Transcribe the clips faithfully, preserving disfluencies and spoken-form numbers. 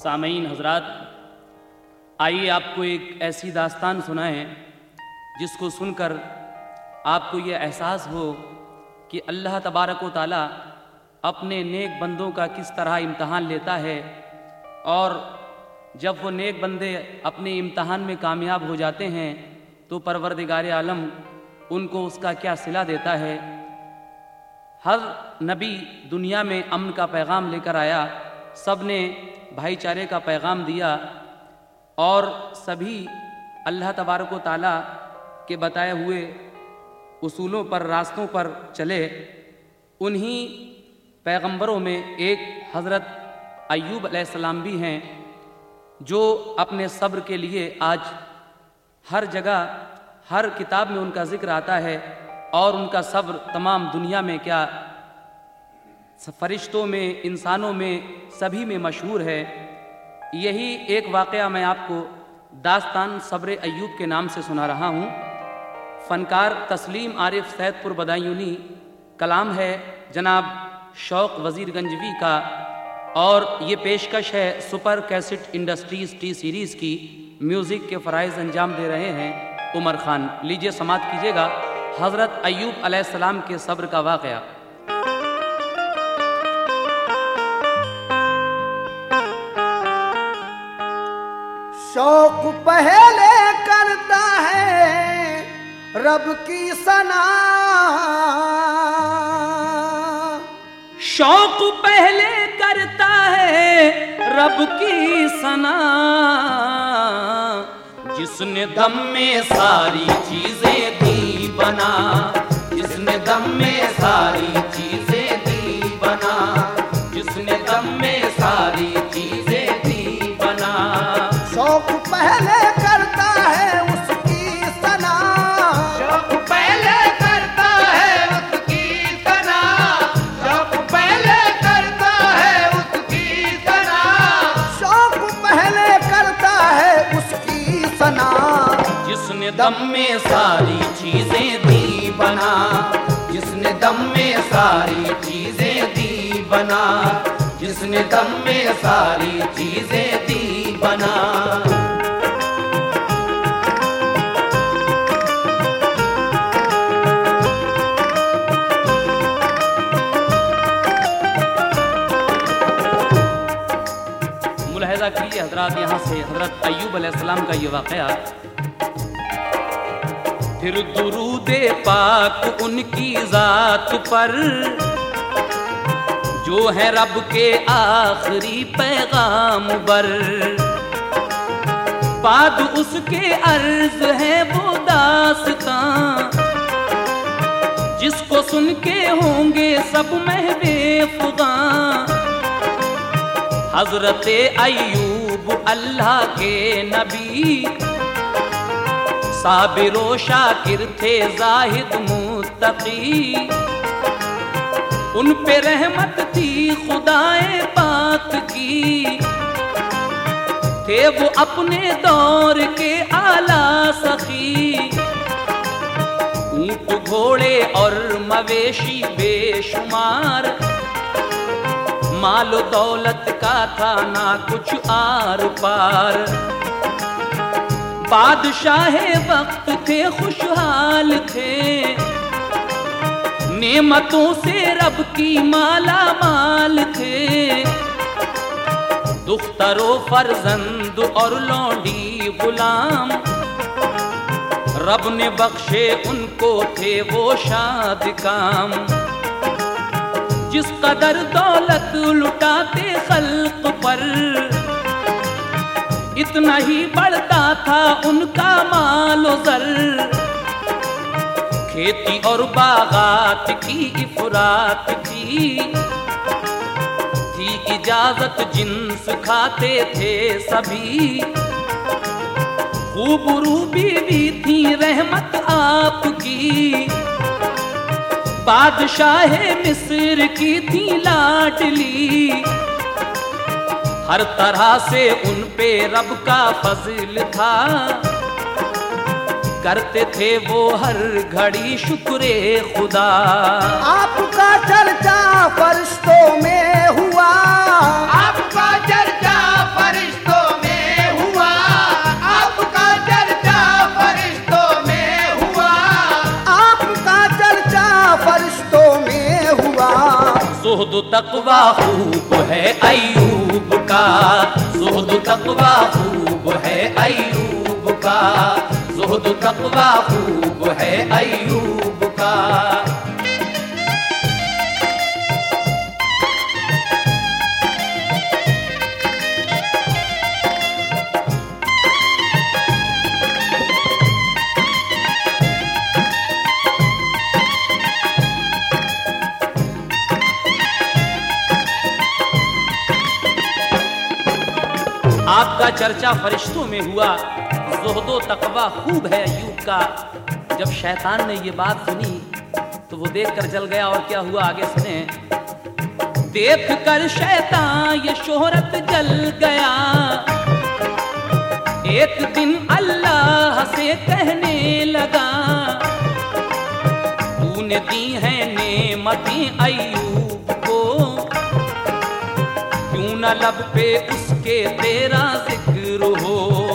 सामईन हजरात, आइए आपको एक ऐसी दास्तान सुनाएं जिसको सुनकर आपको ये एहसास हो कि अल्लाह तबारक व तआला अपने नेक बंदों का किस तरह इम्तहान लेता है, और जब वो नेक बंदे अपने इम्तहान में कामयाब हो जाते हैं तो परवरदिगार आलम उनको उसका क्या सिला देता है। हर नबी दुनिया में अमन का पैगाम लेकर आया, सब ने भाईचारे का पैगाम दिया और सभी अल्लाह तबारक व तआला के बताए हुए उसूलों पर, रास्तों पर चले। उन्हीं पैगंबरों में एक हज़रत अय्यूब अलैहिस्सलाम भी हैं जो अपने सब्र के लिए आज हर जगह, हर किताब में उनका जिक्र आता है और उनका सब्र तमाम दुनिया में, क्या फरिश्तों में, इंसानों में, सभी में मशहूर है। यही एक वाक़या मैं आपको दास्तान सब्र अय्यूब के नाम से सुना रहा हूँ। फ़नकार तस्लीम आरिफ सैदपुर बदायूनी, कलाम है जनाब शौक़ वज़ीरगंजवी का, और ये पेशकश है super cassette industries T series की। म्यूज़िक के फ़राइज़ अंजाम दे रहे हैं उमर ख़ान। लीजिए समात कीजिएगा हज़रत अय्यूब अलैहिस्सलाम के सब्र का वाक़या। शौक पहले करता है रब की सना, शौक पहले करता है रब की सना, जिसने दम में सारी चीजें दी बना, जिसने दम में सारी चीजें दी बना, जिसने दम में सारी चीजें दी बना। शौक पहले करता है उसकी सना, शौक पहले करता है उसकी सना, शौक पहले करता है उसकी सना, शौक पहले करता है उसकी सना, जिसने दम में सारी चीजें दी बना, जिसने दम में सारी चीजें दी बना, जिसने दम में सारी चीजें दी बना। मुलाहिज़ा कीजिए हजरात, यहाँ से हजरत अय्यूब अलैहिस्सलाम का ये वाक़या। फिर दुरूदे पाक उनकी ज़ात पर, जो है रब के आखिरी पैगाम बर, बाद उसके अर्ज है वो दास्तां, जिसको सुन के होंगे सब महबूबां। हजरत अय्यूब अल्लाह के नबी, साबिरो शाकिर थे जाहिद मुत्तकी, उन पे रहमत थी खुदाए पाक की, थे वो अपने दौर के आला सखी। ऊंट घोड़े और मवेशी बेशुमार, मालो दौलत का था ना कुछ आर पार। बादशाहे वक्त थे, खुशहाल थे, नेमतों से रब की माला माल थे। दुख्तरो फर्जंद और लौंडी गुलाम, रब ने बख्शे उनको थे वो शाद काम। जिस कदर दौलत लुटाते खल्क पर, इतना ही बढ़ता था उनका मालो ज़र। खेती और बागात की इफरात थी, थी इजाजत जिन्स खाते थे सभी। खूब रूबी भी थी रहमत आपकी, बादशाहे मिस्र की थी लाडली। हर तरह से उन पे रब का फजल था, करते थे वो हर घड़ी शुक्रे खुदा। आपका चर्चा फरिश्तों में हुआ, आपका चर्चा फरिश्तों ज़ुहद तक़वा खूब है अय्यूब का, ज़ुहद तक़वा खूब है अय्यूब का, ज़ुहद तक़वा खूब है अय्यूब का। आपका चर्चा फरिश्तों में हुआ, ज़ुहदो तक़वा खूब है अय्यूब का। जब शैतान ने ये बात सुनी तो वो देख कर जल गया, और क्या हुआ आगे सुने। देख कर शैतान ये शोहरत जल गया, एक दिन अल्लाह से कहने लगा, तूने दी है नेमतें अय्यूब को, क्यों न लब पे उसके तेरा जिक्र हो।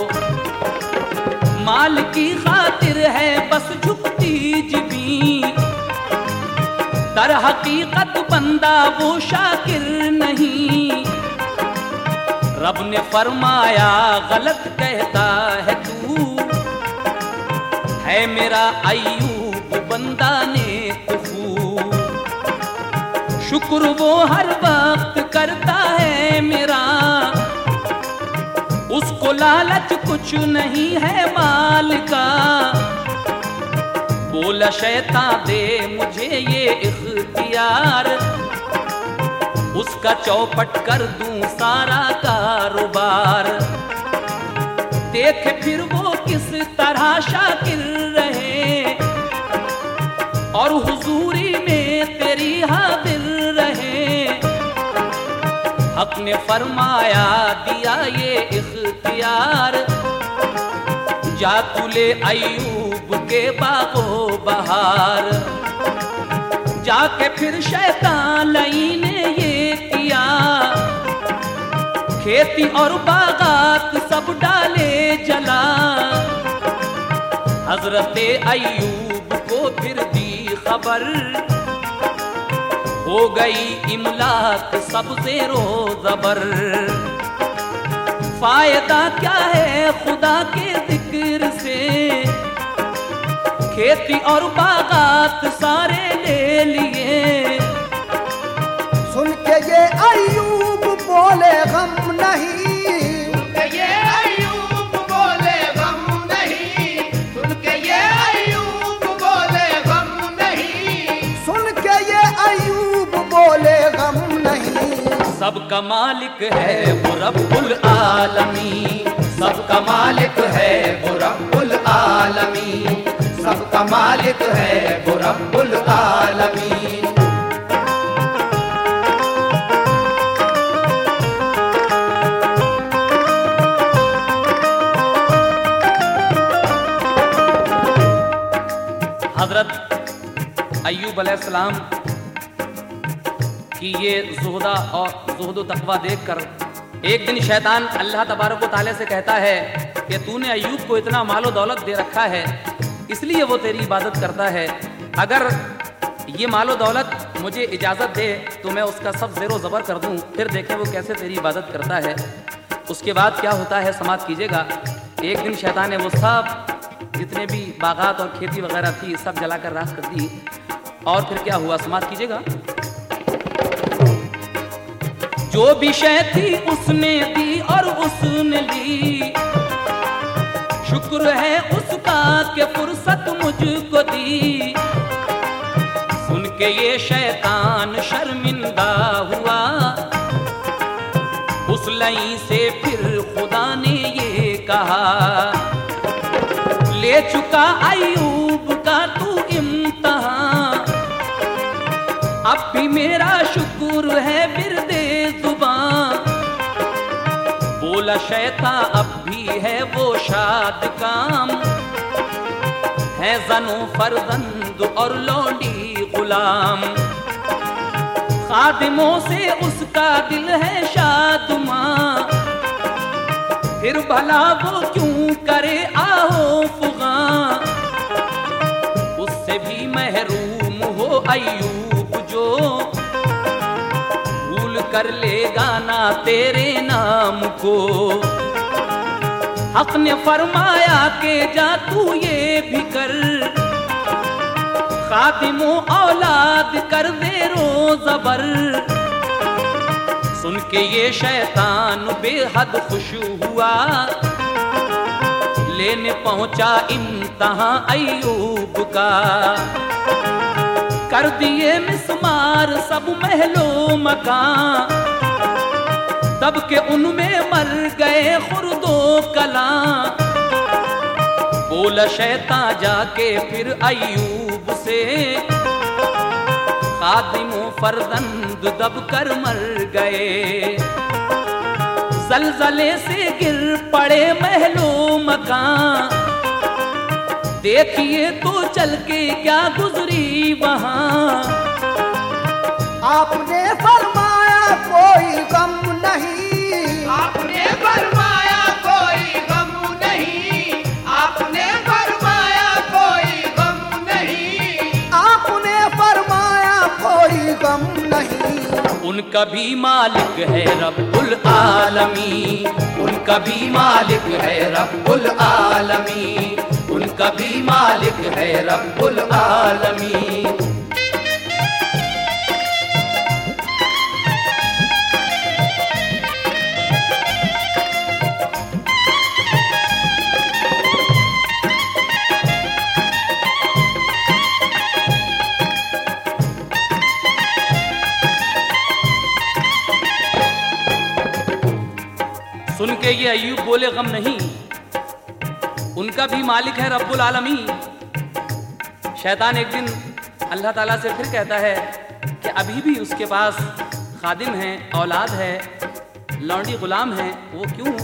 माल की खातिर है बस झुकती जिबी, दर हकीकत बंदा वो शाकिर नहीं। रब ने फरमाया गलत कहता है तू, है मेरा अय्यूब बंदा नेक खूब। शुक्र वो हर वक्त करता है मेरा, उसको लालच कुछ नहीं है माल का। बोला शैतान दे मुझे ये इख्तियार, उसका चौपट कर दूं सारा कारोबार। देख फिर वो किस तरह शाकिर रहे, और हुजूरी में तेरी हाजिर रहे। हक ने फरमाया दिया ये इख्तियार, जा तू ले अय्यूब के बागो बहार। जाके फिर शैतान लाई ने ये किया, खेती और बागात सब डाले जला। हजरते अय्यूब को फिर दी खबर, हो गई इमलाक सब ज़ेरो ज़बर। फायदा क्या है खुदा के जिक्र से, खेती और बागात सारे ले लिए। सुन के ये अय्यूब बोले गम नहीं, सुन के ये अय्यूब बोले गम नहीं, सुन के ये अय्यूब बोले गम नहीं, सुन के ये अय्यूब बोले गम नहीं। सबका मालिक है वो रब्बुल आलमीन, सबका मालिक है वो रब्बुल आलमीन, सबका मालिक है वो रब्बुल आलमीन। हजरत अय्यूब अलैहिस्सलाम कि ये ज़ुहदा और ज़ुहद तक़वा देखकर एक दिन शैतान अल्लाह तबारक व तआला से कहता है कि तूने अय्यूब को इतना मालो दौलत दे रखा है, इसलिए वो तेरी इबादत करता है। अगर ये मालो दौलत मुझे इजाज़त दे तो मैं उसका सब ज़ेरो ज़बर कर दूं, फिर देखें वो कैसे तेरी इबादत करता है। उसके बाद क्या होता है समात कीजिएगा। एक दिन शैतान ने वो सब जितने भी बागात और खेती वगैरह थी सब जलाकर राख कर दी, और फिर क्या हुआ समात कीजिएगा। जो भी शय थी उसने दी और उसने ली, शुक्र है उसका कि फुर्सत मुझको दी। सुन के ये शैतान शर्मिंदा हुआ, उस लई से फिर खुदा ने ये कहा, ले चुका अय्यूब का तू इम्तिहान, अब भी मेरा शुक्र है बिरदे जुबान। बोला शैतान अब भी है वो शाद काम, है ज़नो फरजंद और लौंडी गुलाम। खादिमों से उसका दिल है शादमां, फिर भला वो क्यों करे आहो फुगा। उससे भी महरूम हो अय्यूब जो कर ले गाना तेरे नाम को। हक ने फरमाया के जा तू ये भी कर, खातिमो औलाद कर दे रोज़बर। सुन के ये शैतान बेहद खुश हुआ, लेने पहुंचा इम्तहां अय्यूब का। कर दिए मिस्मार सब महलो मकान, दब के उनमें मर गए खुर्दो कला। बोला शैतान जाके फिर अय्यूब से, खादिमो फर्जंद दब कर मर गए। जलजले से गिर पड़े महलो मकान, देखिए तो चल के क्या गुजरी वहां। आपने फरमाया कोई गम नहीं, आपने फरमाया कोई गम नहीं, आपने फरमाया कोई गम नहीं, आपने फरमाया कोई गम नहीं। उनका भी मालिक है रब्बुल आलमी, उनका भी मालिक है रब्बुल आलमी, उनका भी मालिक है रब्बुल आलमी। सुन के ये अय्यूब बोले गम नहीं, उनका भी मालिक है रब्बुल आलमी। शैतान एक दिन अल्लाह ताला से फिर कहता है कि अभी भी उसके पास खादिम है, औलाद है, लौंडी गुलाम है, वो क्यों?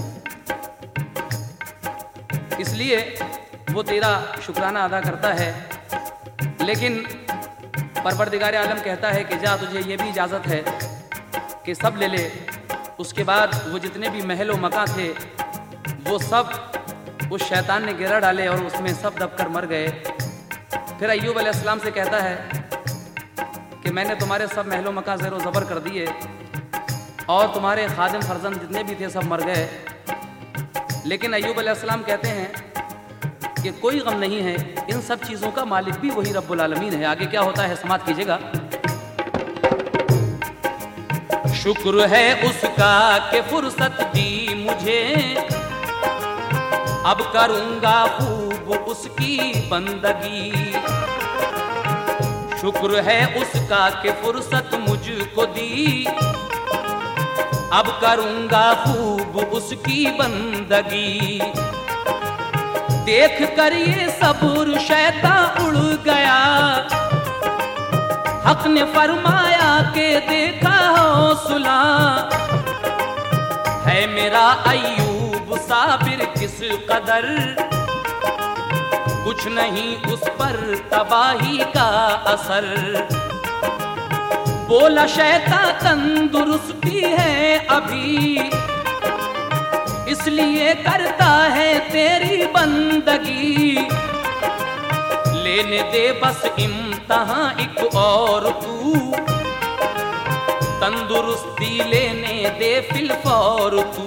इसलिए वो तेरा शुक्राना अदा करता है। लेकिन परवरदिगार आलम कहता है कि जा तुझे ये भी इजाज़त है कि सब ले ले। उसके बाद वो जितने भी महलो मकां थे वो सब उस शैतान ने गिरा डाले और उसमें सब दबकर मर गए। फिर अय्यूब अलैहिस्सलाम से कहता है कि मैंने तुम्हारे सब महलो मकां ज़ेरो ज़बर कर दिए और तुम्हारे खादिम फर्जंद जितने भी थे सब मर गए। लेकिन अय्यूब अलैहिस्सलाम कहते हैं कि कोई गम नहीं है, इन सब चीज़ों का मालिक भी वही रब्बुल आलमीन है। आगे क्या होता है समाप्त कीजिएगा। शुक्र है उसका कि फुर्सत दी मुझे, अब करूंगा खूब उसकी बंदगी। शुक्र है उसका कि फुर्सत मुझको दी, अब करूंगा खूब उसकी बंदगी। देख कर ये सब्र शैतान उड़ गया, हक ने फरमाया के देखा हौसला। है मेरा अय्यूब साबिर किस कदर, कुछ नहीं उस पर तबाही का असर। बोला शैतान तंदुरुस्ती है अभी, इसलिए करता है तेरी बंदगी। लेने दे बस इम्तहां एक और तू, तंदुरुस्ती लेने दे फिलफौर तू।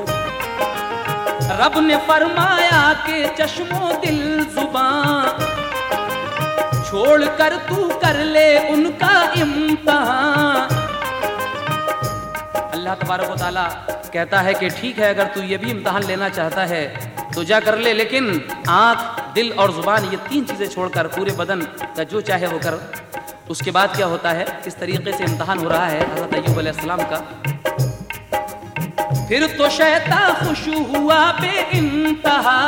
रब ने फरमाया के चश्मो दिल जुबान, छोड़ कर तू कर ले उनका इम्तहान। अल्लाह तबारक व तआला कहता है कि ठीक है, अगर तू ये भी इम्तहान लेना चाहता है तो जा कर ले, लेकिन आँख, दिल और जुबान ये तीन चीज़ें छोड़कर पूरे बदन का जो चाहे वो कर। उसके बाद क्या होता है, किस तरीके से इम्तहान हो रहा है हज़रत अय्यूब अलैहिस्सलाम का। फिर तो शैतान खुश हुआ बेइंतहा,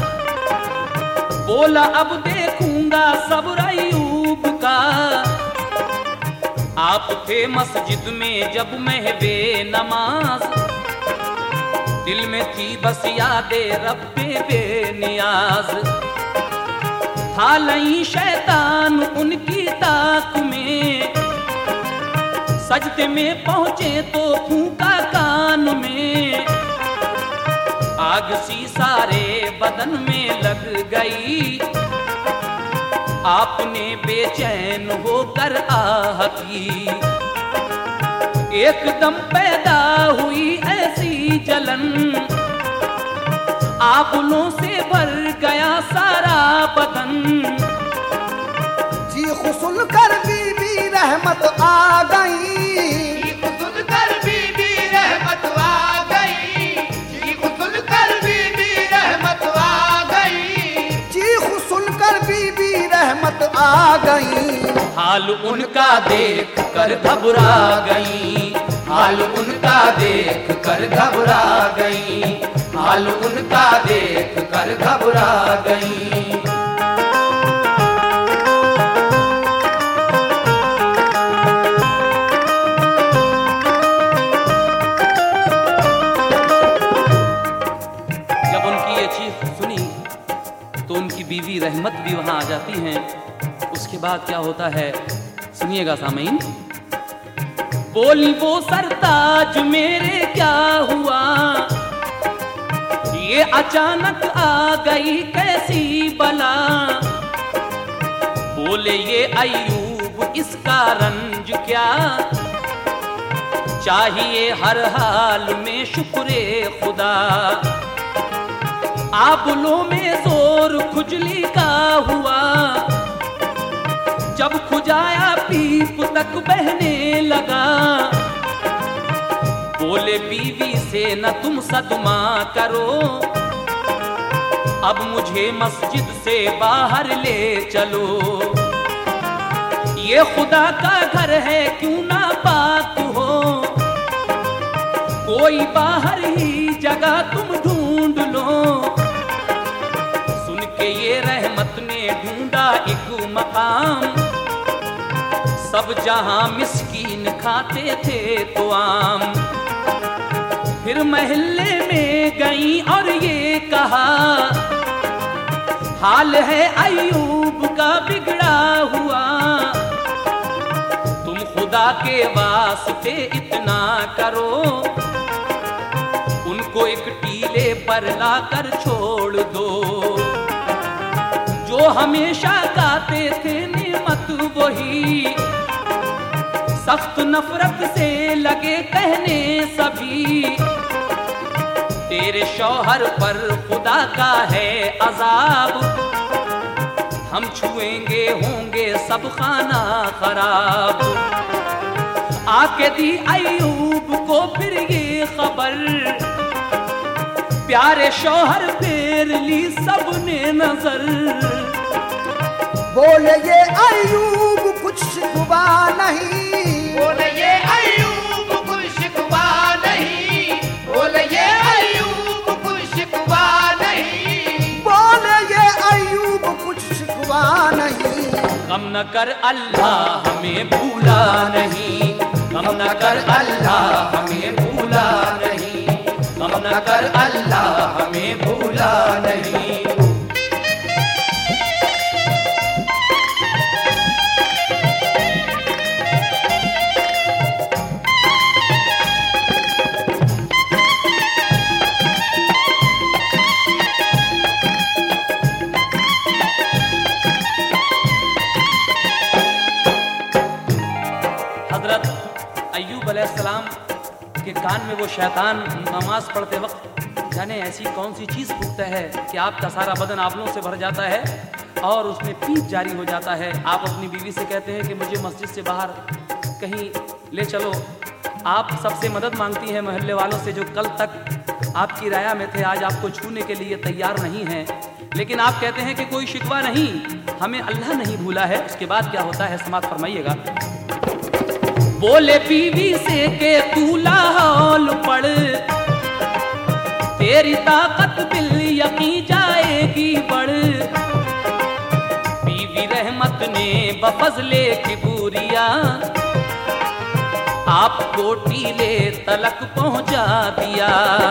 बोला अब देखूंगा सब्र अय्यूब का। आप थे मस्जिद में जब महबे नमाज, दिल में थी बस यादे रब्बे बेनियाज। था लई शैतान उनकी ताक में, सजदे में पहुंचे तो फूंका कान में। आग सी सारे बदन में लग गई, आपने बेचैन होकर आह की। एकदम पैदा हुई ऐसी जलन, आबुलों से भर गया सारा बदन। चीख सुनकर बीबी रहमत आ गई, चीख सुनकर बीबी रहमत आ गई, चीख सुनकर बीबी रहमत आ गई, चीख सुनकर बीबी रहमत आ गई। हाल उनका देख कर घबरा गई, हाल उनका देख कर घबरा गई, हाल उनका देख कर घबरा गई। जब उनकी ये चीख सुनी तो उनकी बीवी रहमत भी वहां आ जाती हैं। उसके बाद क्या होता है सुनिएगा सामीन। बोली वो सरताज मेरे क्या हुआ, ये अचानक आ गई कैसी बला। बोले ये अय्यूब इसका रंज क्या, चाहिए हर हाल में शुक्रे खुदा। आबुलों में जोर खुजली का हुआ, जब खुजाया पीप तक बहने लगा। बोले बीवी से न तुम सदमा करो, अब मुझे मस्जिद से बाहर ले चलो। ये खुदा का घर है क्यों ना पाक हो, कोई बाहर ही जगह तुम ढूंढ लो। सुन के ये रहमत ने ढूंढा एक मकाम, सब जहां मिस्कीन खाते थे तो आम। फिर महल्ले में गई और ये कहा, हाल है अय्यूब का बिगड़ा हुआ। तुम खुदा के वास्ते इतना करो, उनको एक टीले पर लाकर छोड़ दो। जो हमेशा गाते थे नेमत वही, सख्त नफरत से लगे कहने सभी। तेरे शौहर पर खुदा का है अजाब, हम छुएंगे होंगे सब खाना खराब। आके दी अय्यूब को फिर ये खबर, प्यारे शौहर फेर ली सबने नजर। बोले ये अय्यूब कुछ शिकवा नहीं, बोले ये अय्यूब कुछ शिकवा नहीं, बोले ये अय्यूब कुछ शिकवा नहीं, बोले ये अय्यूब कुछ शिकवा नहीं। गम न कर अल्लाह हमें भूला नहीं, गम न कर अल्लाह हमें भूला नहीं, गम न कर अल्लाह हमें भूला नहीं। अलैहिस्सलाम के कान में वो शैतान नमाज पढ़ते वक्त जाने ऐसी कौन सी चीज़ फूकता है कि आपका सारा बदन आंवलों से भर जाता है और उसमें पीप जारी हो जाता है। आप अपनी बीवी से कहते हैं कि मुझे मस्जिद से बाहर कहीं ले चलो। आप सबसे मदद मांगती हैं मोहल्ले वालों से जो कल तक आपकी राया में थे, आज आपको छूने के लिए तैयार नहीं हैं। लेकिन आप कहते हैं कि कोई शिकवा नहीं, हमें अल्लाह नहीं भूला है। उसके बाद क्या होता है समाप्त फरमाइएगा। बोले बीवी से के तू लाहौल पढ़, तेरी ताकत बिल यकीन जाएगी बढ़। बीवी रहमत ने बफजले किबूरिया आपको टीले तलक पहुंचा दिया।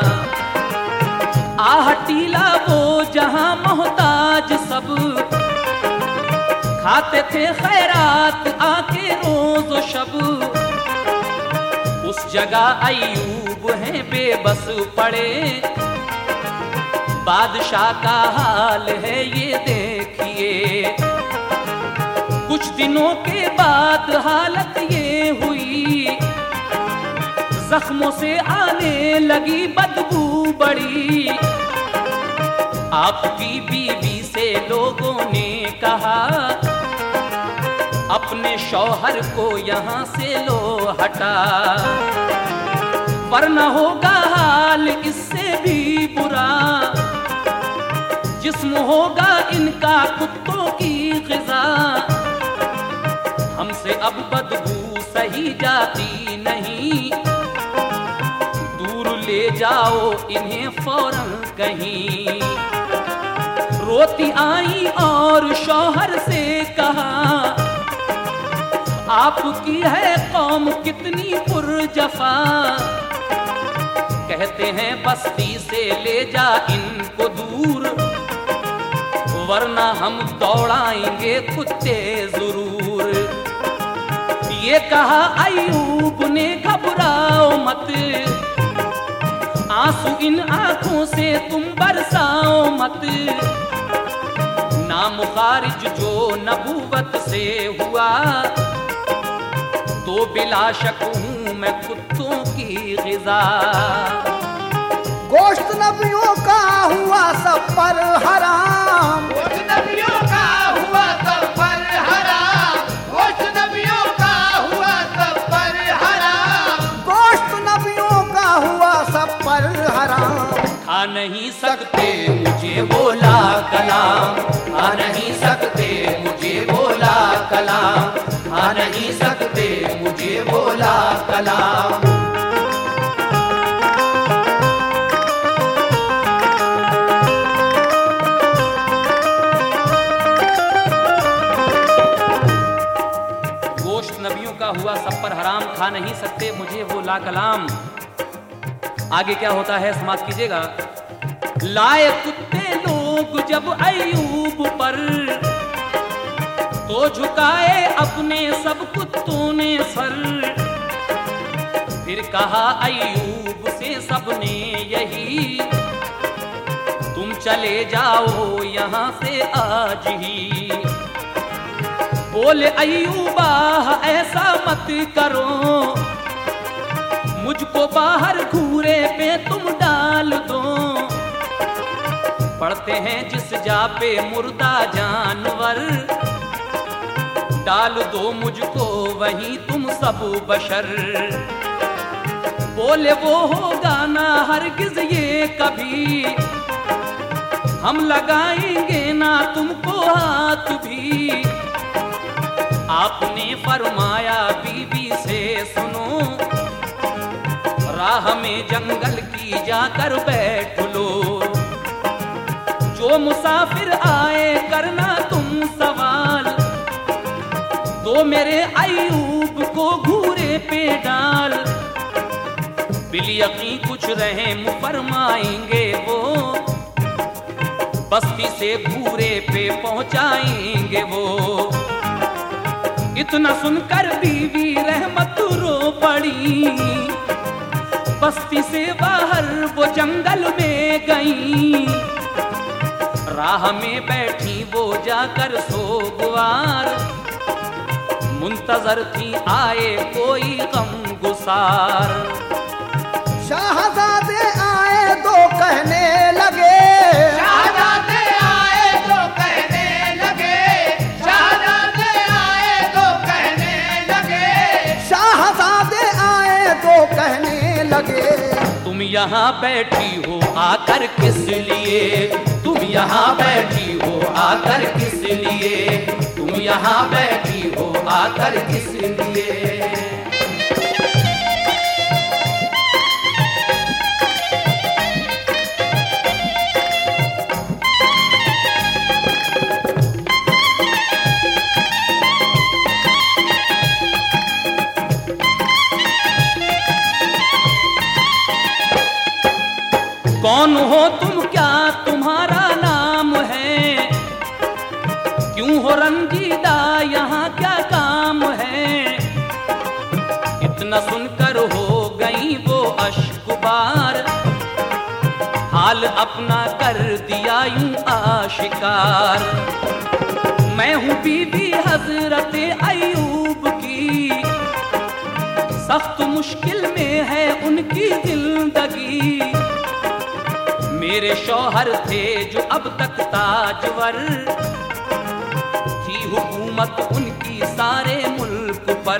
आह टीला वो जहां मोहताज सब, खाते थे खैरात आके रोज व शब। उस जगह अय्यूब हैं बेबस पड़े, बादशाह का हाल है ये देखिए। कुछ दिनों के बाद हालत ये हुई, जख्मों से आने लगी बदबू बड़ी। आपकी बीवी से लोगों ने कहा, अपने शौहर को यहाँ से लो हटा, वरना होगा हाल इससे भी बुरा। जिस्म होगा इनका कुत्तों की ग़िज़ा, हमसे अब बदबू सही जाती नहीं, दूर ले जाओ इन्हें फौरन कहीं। रोती आई और शौहर से कहा, आपकी है कौम कितनी पुरजफा, कहते हैं बस्ती से ले जा इनको दूर, वरना हम दौड़ाएंगे कुत्ते जरूर। ये कहा अय्यूब ने, घबराओ मत, आंसू इन आंखों से तुम बरसाओ मत। नामुखारिज जो नबूवत से हुआ, तो बिला शक हूँ मैं कुत्तों की ग़िज़ा। गोश्त नबियों का हुआ सब पर हराम, गोश्त नबियों का हुआ सब पर हराम, गोश्त नबियों का हुआ सब पर हराम, गोश्त नबियों का हुआ सब पर हराम। खा नहीं सकते मुझे बोला कलाम, खा नहीं सकते मुझे बोला कलाम, खा नहीं सकते मुझे बोला कलाम। गोश्त नबियों का हुआ सब पर हराम, खा नहीं सकते मुझे वो ला कलाम। आगे क्या होता है समाप्त कीजिएगा। लाए कुत्ते लोग जब अय्यूब पर, तो झुकाए अपने सब कुत्तों ने सर। फिर कहा अय्यूब से सबने यही, तुम चले जाओ यहाँ से आज ही। बोले अय्यूबा ऐसा मत करो, मुझको बाहर घूरे पे तुम डाल दो। पड़ते हैं जिस जा पे मुर्दा जानवर, डाल दो मुझको वहीं तुम सब बशर। बोले वो होगा ना हरगिज ये कभी, हम लगाएंगे ना तुमको हाथ भी। आपने फरमाया बीबी से सुनो, राह में जंगल की जाकर बैठ लो। जो मुसाफिर आए करना तुम सवाल, तो मेरे अय्यूब को घूरे पे डाल। बिल-यकीन कुछ रहम फरमाएंगे वो, बस्ती से घूरे पे पहुंचाएंगे वो। इतना सुनकर बीवी रहमत रो पड़ी, बस्ती से बाहर वो जंगल में गई। राह में बैठी वो जाकर सोगवार, मुंतजर थी आए कोई गम गुसार। शाहजादे आए तो कहने लगे, शाहजादे आए तो कहने लगे, शाहजादे आए तो कहने लगे, शाहजादे आए तो कहने लगे। तुम यहाँ बैठी हो आकर किस लिए, तुम यहाँ बैठी हो आकर किस लिए, तुम यहाँ बैठी हो आकर किस लिए। कौन हो तुम, क्या तुम्हारा नाम है, क्यों हो रंजीदा, यहाँ क्या काम है। इतना सुनकर हो गई वो अश्कबार, हाल अपना कर दिया यूं आशिकार। मैं हूँ बीवी हजरत अय्यूब की, सख्त मुश्किल में है उनकी जिंदगी। मेरे शौहर थे जो अब तक ताजवर, थी हुकूमत उनकी सारे मुल्क पर।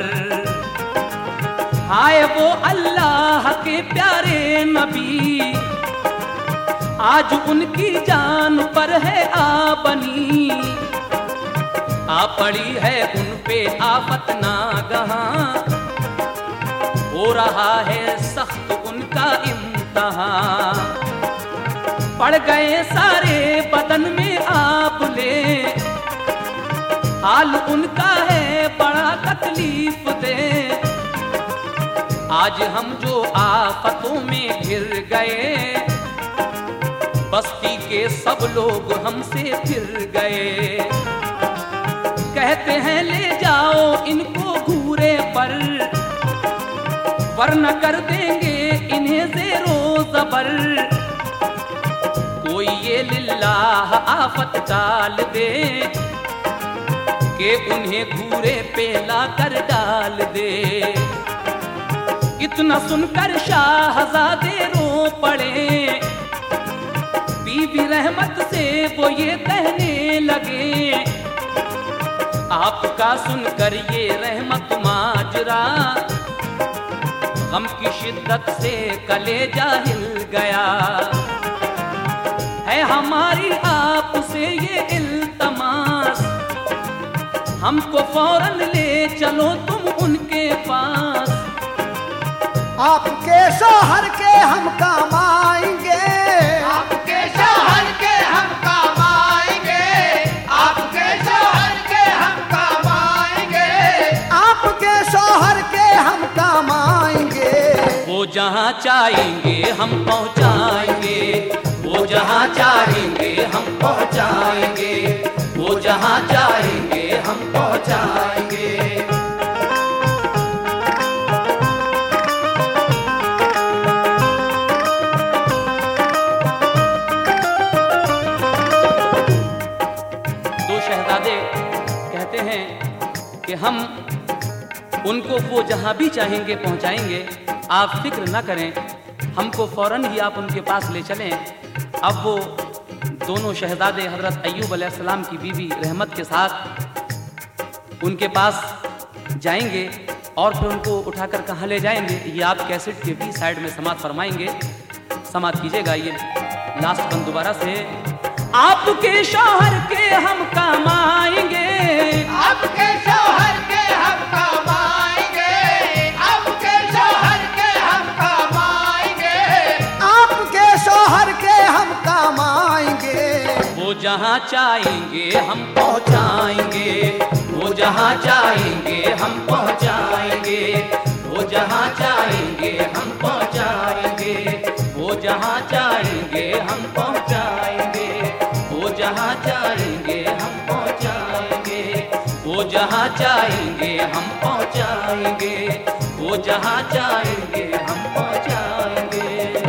हाय वो अल्लाह के प्यारे नबी, आज उनकी जान पर है आपनी। आ पड़ी है उन पे आफत नागहां, हो रहा है सख्त उनका इम्तहान। पड़ गए सारे बदन में आपले, हाल उनका है बड़ा तकलीफ दे। आज हम जो आफतों में घिर गए, बस्ती के सब लोग हमसे फिर गए। कहते हैं ले जाओ इनको घूरे पर, वरना कर देंगे इन्हें ज़ेरो ज़बर। कोई ये लिल्लाह आफत डाल दे, कि उन्हें घूरे पे ला कर डाल दे। इतना सुनकर शाहज़ादे रो पड़े, बीबी रहमत से वो ये कहने लगे। आपका सुनकर ये रहमत माजरा, गम की शिद्दत से कलेजा हिल गया। है हमारी आपसे ये इल्तमास, हमको फौरन ले चलो तुम उनके पास। आपके शौहर के हम काम आएंगे, आपके शौहर के हम काम आएंगे, आपके शौहर के हम काम आएंगे, आपके शौहर के हम काम आएंगे। वो जहाँ चाहेंगे हम पहुँचाएंगे, वो जहाँ चाहेंगे हम पहुँचाएंगे, वो जहाँ चाहेंगे हम पहुँचाएंगे। दो शहजादे कहते हैं कि हम उनको वो जहाँ भी चाहेंगे पहुँचाएंगे, आप फिक्र न करें, हमको फौरन ही आप उनके पास ले चलें। अब वो दोनों शहजादे हज़रत अय्यूब अलैहिस्सलाम की बीवी रहमत के साथ उनके पास जाएंगे और फिर उनको उठाकर कहाँ ले जाएंगे, ये आप कैसेट के बी साइड में समाप्त फरमाएंगे। समाप्त कीजिएगा ये लास्ट बंद दोबारा से। आपके शौहर के हम काम आएंगे, आपके शौहर के हम काम आएंगे, आपके शौहर के हम काम आएंगे, आपके शौहर के हम काम आएंगे। वो जहाँ चाहेंगे हम पहुँचाएंगे, वो जहाँ चाहेंगे हम पहुँचाएंगे, वो जहाँ चाहेंगे हम पहुँचाएंगे, वो जहाँ चाहेंगे हम पहुँचाएंगे, वो जहाँ चाहेंगे हम पहुँचाएंगे, वो जहाँ चाहेंगे हम पहुँचाएंगे, वो जहाँ चाहेंगे हम पहुँचाएंगे।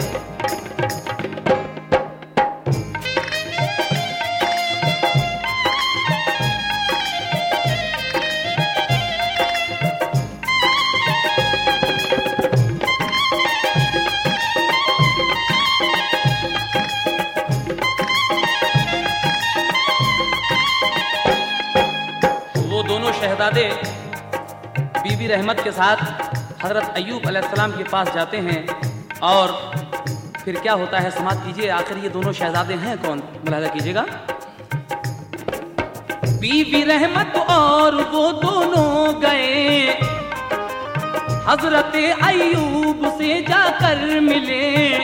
शहजादे बीबी रहमत के साथ हजरत अय्यूब अलैहिस्सलाम के पास जाते हैं और फिर क्या होता है समाप्त कीजिए। आखिर ये दोनों शहजादे हैं कौन, मुलाहिजा कीजिएगा। बीबी रहमत और वो दोनों गए, हजरत अय्यूब से जाकर मिले,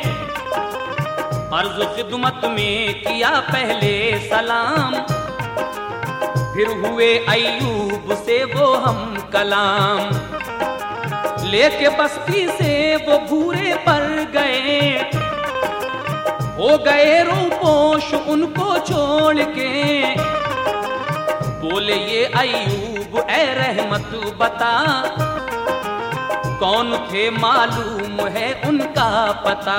अर्ज़ खिदमत में किया पहले सलाम, फिर हुए अय्यूब से वो हम कलाम। लेके बस्ती से वो भूरे पर गए, हो गए रूपोश उनको छोड़ के। बोले ये अय्यूब ए रहमत बता, कौन थे मालूम है उनका पता।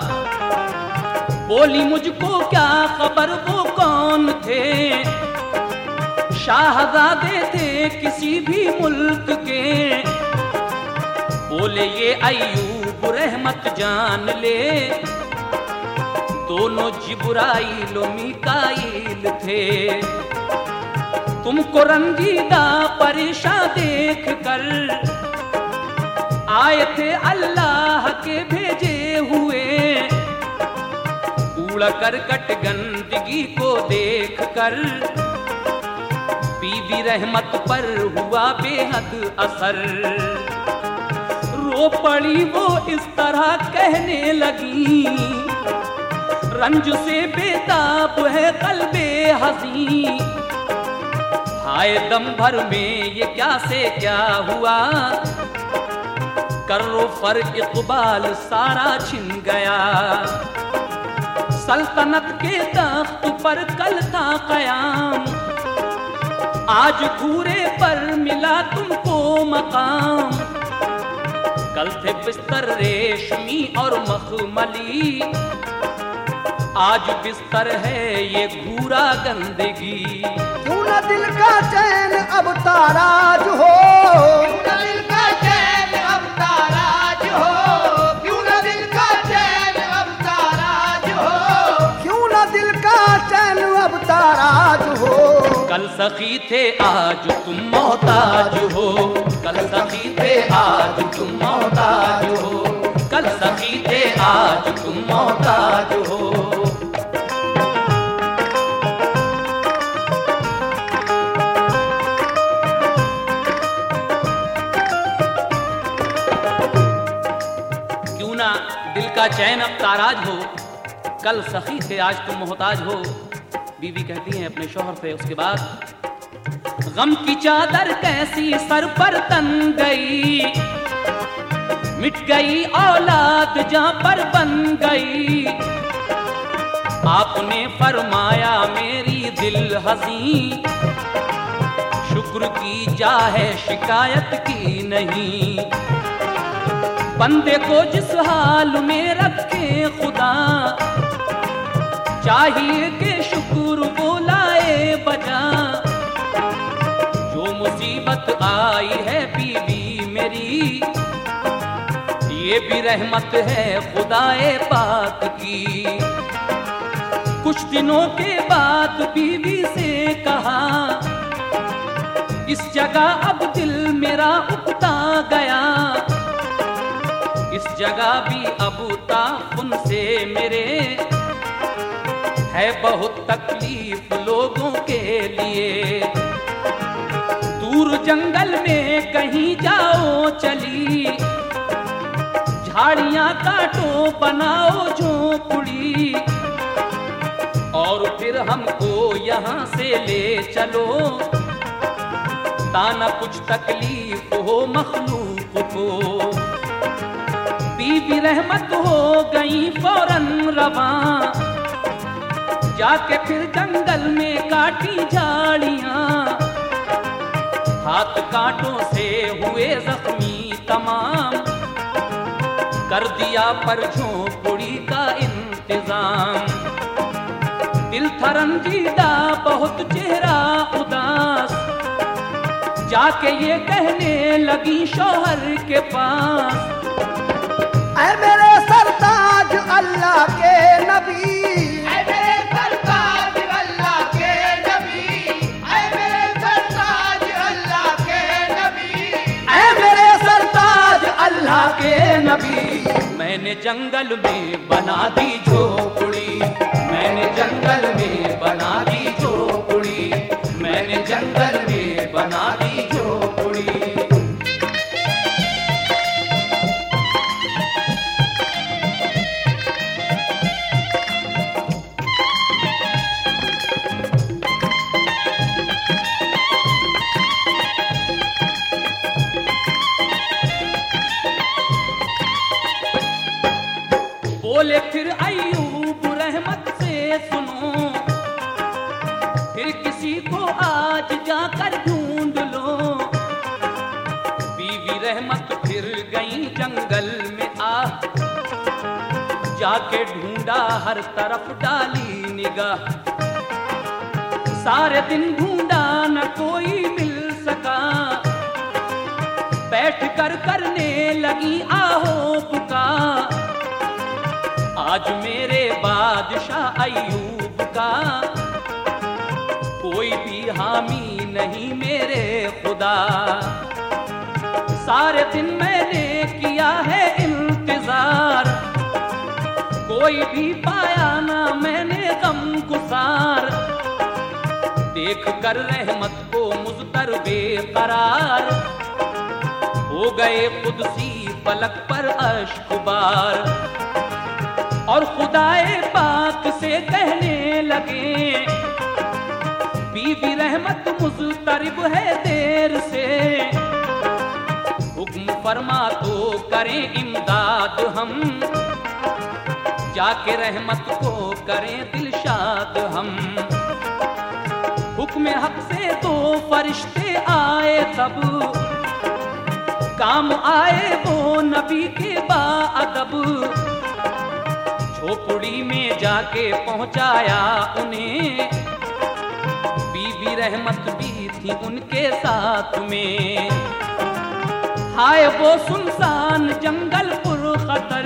बोली मुझको क्या खबर वो कौन थे, शाहजादे थे किसी भी मुल्क के। बोले बोले ये अय्यूब रहमत जान ले, दोनों जिब्राइल व मीकाईल थे। तुमको रंजीदा परेशान देख कर आए थे अल्लाह के भेजे हुए। कूड़ा करकट गंदगी को देख कर बीबी रहमत पर हुआ बेहद असर। रो पड़ी वो इस तरह कहने लगी, रंज से बेताब है कल्बे हसी। हाय दम भर में ये क्या से क्या हुआ, कर्रो फर इकबाल सारा छिन गया। सल्तनत के तख्त पर कल था कयाम, आज घूरे पर मिला तुमको मकाम। कल थे बिस्तर रेशमी और मखमली, आज बिस्तर है ये घूरा गंदगी। क्यों न दिल का चैन अब ताराज हो, क्यों न दिल का चैन अब ताराज हो, क्यों न दिल का चैन अब ताराज हो, क्यों न दिल का चैन अब ताराज हो। कल सखी थे आज तुम मोहताज हो, कल सखी थे आज तुम मोहताज हो, कल सखी थे आज तुम मोहताज हो। क्यों ना दिल का चैन अब ताराज हो, कल सखी थे आज तुम मोहताज हो। बीवी कहती हैं अपने शौहर से, उसके बाद गम की चादर कैसी सर पर तन गई, मिट गई औलाद जहां पर बन गई। आपने फरमाया मेरी दिल हसी, शुक्र की जा है शिकायत की नहीं। बंदे को जिस हाल में रखे खुदा, चाहिए कि शुक्र वो लाए बजा। जो मुसीबत आई है बीवी मेरी, ये भी रहमत है खुदाए पाक की। कुछ दिनों के बाद बीवी से कहा, इस जगह अब दिल मेरा उकता गया। इस जगह भी अब ताफुन से मेरे है बहुत तकलीफ लोगों के लिए। दूर जंगल में कहीं जाओ चली, झाड़ियां काटो बनाओ झोंपड़ी, और फिर हमको यहाँ से ले चलो, ताना कुछ तकलीफ हो मखलूक को। बीबी रहमत हो गई फौरन रवां, जाके फिर जंगल में काटी झाड़ियां। हाथ कांटों से हुए जख्मी तमाम, कर दिया पर झोंपड़ी का इंतजाम। दिल था रंजीदा बहुत चेहरा उदास, जाके ये कहने लगी शौहर के पास, ऐ मेरे सरताज अल्लाह के नबी, ऐ मेरे सरताज अल्लाह के नबी, ऐ मेरे सरताज अल्लाह के नबी, ऐ मेरे सरताज अल्लाह के नबी। मैंने जंगल में बना दी झोपड़ी, मैंने जंगल में बना दी झोपड़ी, मैंने जंगल में बना दी झोपड़ी। बोले फिर अय्यूब रहमत से सुनो, फिर किसी को आज जाकर ढूंढ लो। बीवी रहमत फिर गई जंगल में आ, जाके ढूंढा हर तरफ डाली निगाह। सारे दिन ढूंढा न कोई मिल सका, बैठ कर करने लगी आहो पुकार, आज मेरे बादशाह अय्यूब का कोई भी हामी नहीं मेरे खुदा। सारे दिन मैंने किया है इंतजार, कोई भी पाया ना मैंने गम गुसार। देख कर रहमत को मुज़तर बेकरार, हो गए कुदसी पलक पर अश्कबार। और खुदाए पाक से कहने लगे, बीवी रहमत मुज़तरिब है देर से, हुक्म फरमा तो करें इमदाद हम, जाके रहमत को करें दिलशाद हम। हुक्म हक से दो फरिश्ते आए तब, काम आए वो नबी के बाअदब। झोपड़ी में जाके पहुंचाया उन्हें, बीबी रहमत भी थी उनके साथ में। हाय वो सुनसान जंगल पुरखतर,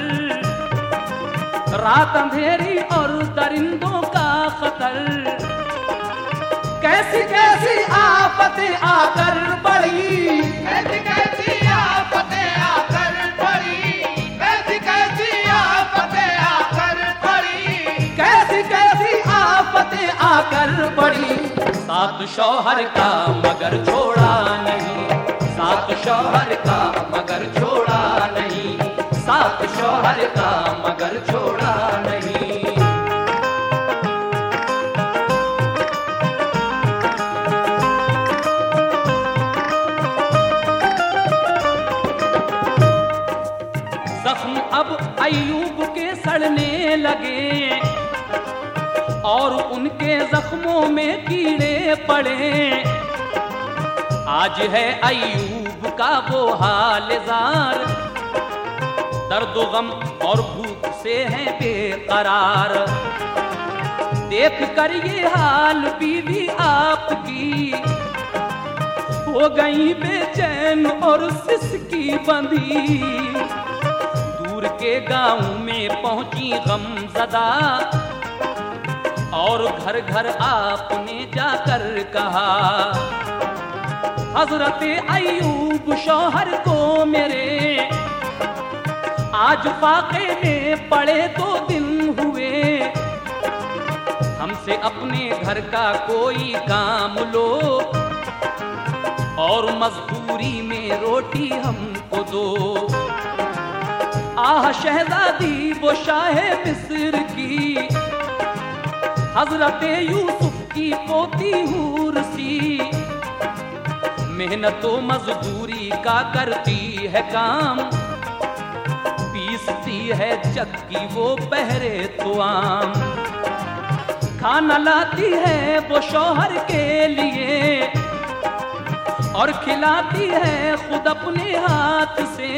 रात अंधेरी और दरिंदों का खतर। कैसी कैसी आफतें आकर पड़ी, कैसी कैसी आफतें आकर पड़ी, कैसी कैसी आफतें आकर पड़ी, कैसी कैसी आफतें आकर पड़ी। सात शौहर का मगर छोड़ा नहीं, सात शौहर का मगर छोड़ा नहीं, सात शौहर का मगर छोड़ा नहीं। जख्म अब अय्यूब के सड़ने लगे, और उनके जख्मों में कीड़े पड़े। आज है अय्यूब का वो हाल जार, दर्द गम और भूख से है बेकरार। देख कर ये हाल बीवी आपकी, हो गई बेचैन और सिसकी बंधी। दूर के गांव में पहुंची गमज़दा, और घर घर आपने जाकर कहा, हजरत अय्यूब शौहर को मेरे, आज फाके में पड़े दो दिन हुए। हमसे अपने घर का कोई काम लो, और मजदूरी में रोटी हमको दो। आह शहजादी वो शाहे मिस्र की, हजरत यूसुफ की पोती हूर सी। मेहनत व मजदूरी का करती है काम, पीसती है चक्की वो पहरे तो आम। खाना लाती है वो शौहर के लिए, और खिलाती है खुद अपने हाथ से।